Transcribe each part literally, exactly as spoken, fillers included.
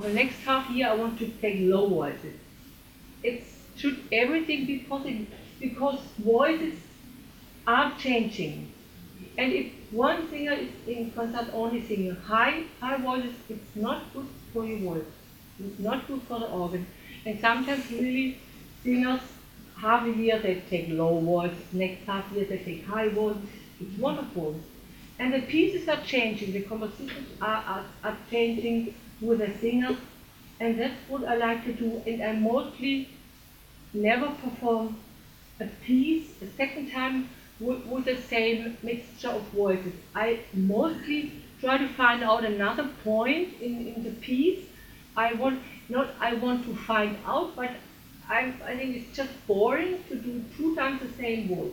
the next half year I want to take low voices. It should everything be possible because voices are changing. And if one singer is in concert only singing high, high voices, it's not good for your voice. It's not good for the organ. And sometimes really singers, half a year they take low voices, next half year they take high voices. It's wonderful. And the pieces are changing, the compositions are, are, are changing with the singer. And that's what I like to do. And I mostly never perform a piece a second time with, with the same mixture of voices. I mostly try to find out another point in, in the piece. I want not I want to find out, but I, I think it's just boring to do two times the same voice,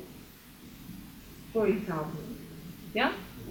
for example. Yeah?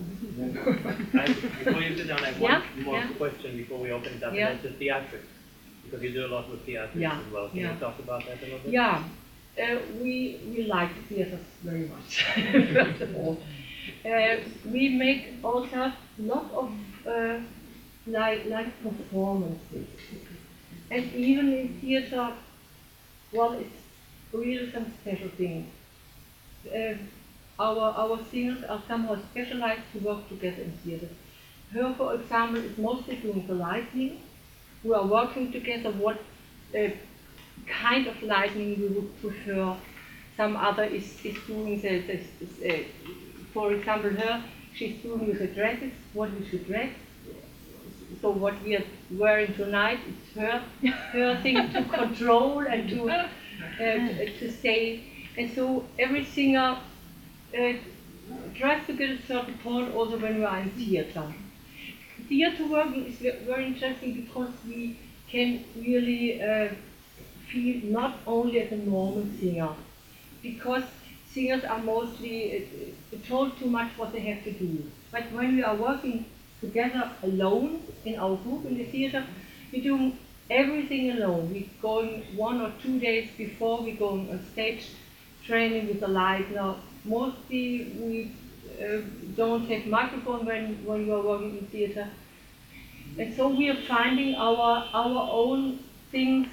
I, before you sit down, I have yeah? one more yeah. question before we open it up, yeah. and that's the theatrics. Because you do a lot with theatrics yeah. as well. Can yeah. you talk about that a little bit? Yeah. Uh, we, we like theaters very much, first of all. Uh, we make also a lot of uh, like, like performances. And even in theater, well, it's really some special things. Uh, our, our singers are somehow specialized to work together in theater. Her, for example, is mostly doing the lighting. We are working together what uh, kind of lighting we would prefer. Some other is, is doing the, the, the uh, for example, her, she's doing with the dresses, what we should dress. So what we are wearing tonight is her, her thing to control and to, uh, to say. And so every singer uh, tries to get a certain point also when we are in theater. Theater working is very interesting because we can really uh, feel not only as a normal singer, because singers are mostly uh, told too much what they have to do. But when we are working together alone in our group in the theater, we do everything alone. We're going one or two days before we go on stage training with the light. Now, mostly we uh, don't have microphone when, when you are working in theater. And so we are finding our, our own things,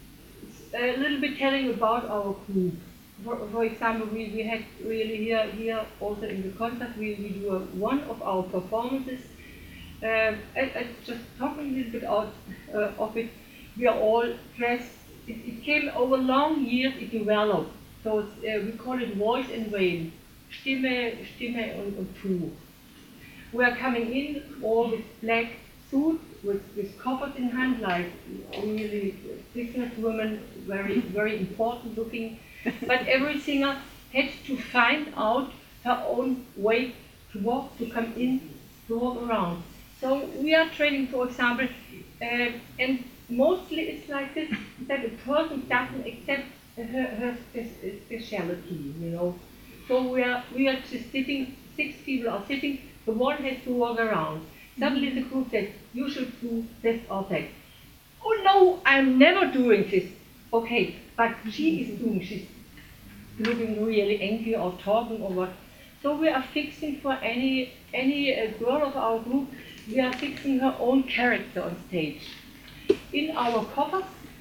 a little bit telling about our group. For, for example, we, we had really here, here also in the concert, we, we do a, one of our performances. Uh, I, I just talking a little bit out uh, of it. We are all dressed. It, it came over long years. It developed. So it's, uh, we call it voice and veil. Stimme, Stimme und, und Tuch. We are coming in all with black suits, with, with coffers in hand, like really business women, very very important looking. But every singer had to find out her own way to walk, to come in, to walk around. So we are training, for example, uh, and mostly it's like this, that a person doesn't accept her, her spe speciality, you know. So we are, we are just sitting, six people are sitting, the one has to walk around. Suddenly the group says, you should do this or that. Oh no, I'm never doing this. Okay, but she is doing, she's looking really angry or talking or what. So we are fixing for any, any uh, girl of our group, we are fixing her own character on stage. In our coffers,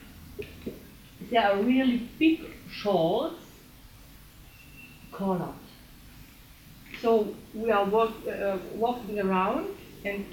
there are really big shawls, collared. So we are walk, uh, walking around and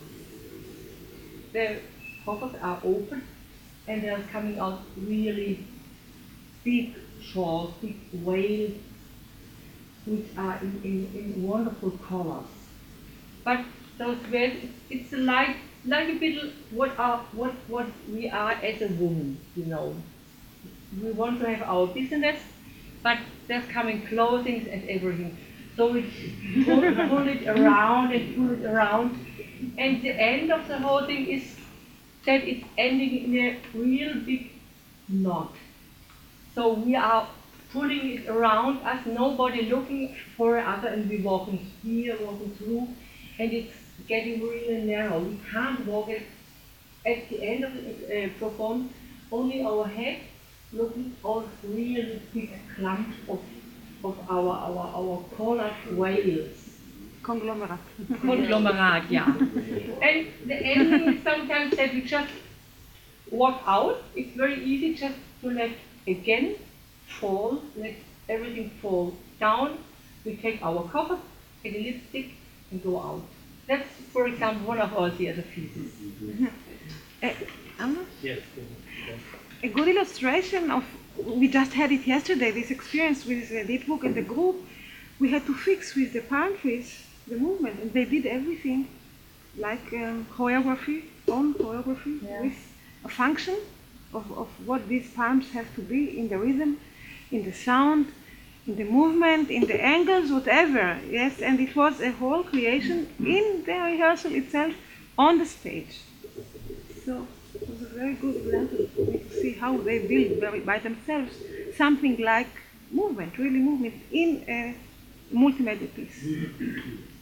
the coffers are open and there's coming out really big shawls, big veils, which are in, in, in wonderful colors. But those veils, it's like like a bit what are what what we are as a woman, you know. We want to have our business, but there's coming clothing and everything. So we pull, pull it around and pull it around, and the end of the whole thing is that it's ending in a real big knot. So we are pulling it around us, nobody looking for other, and we walking here, walking through, and it's getting really narrow. We can't walk it at the end of the uh, performance, only our head looking all really big clumps of, of our, our, our collared veils. Conglomerate. Conglomerate, yeah. And the ending is sometimes that we just walk out, it's very easy just to let again fall, let everything fall down. We take our cover, take a lipstick, and go out. That's, for example, one of our theater pieces. Uh, Anna? Yes. yes. A good illustration of, we just had it yesterday, this experience with uh, Dietbook and the group. We had to fix with the palm trees the movement, and they did everything like um, choreography, own choreography, Yeah. with a function of, of what these palms have to be in the rhythm, in the sound, in the movement, in the angles, whatever. Yes, and it was a whole creation in the rehearsal itself on the stage. So it was a very good example for me to see how they build very by themselves something like movement, really movement in a multimedia piece.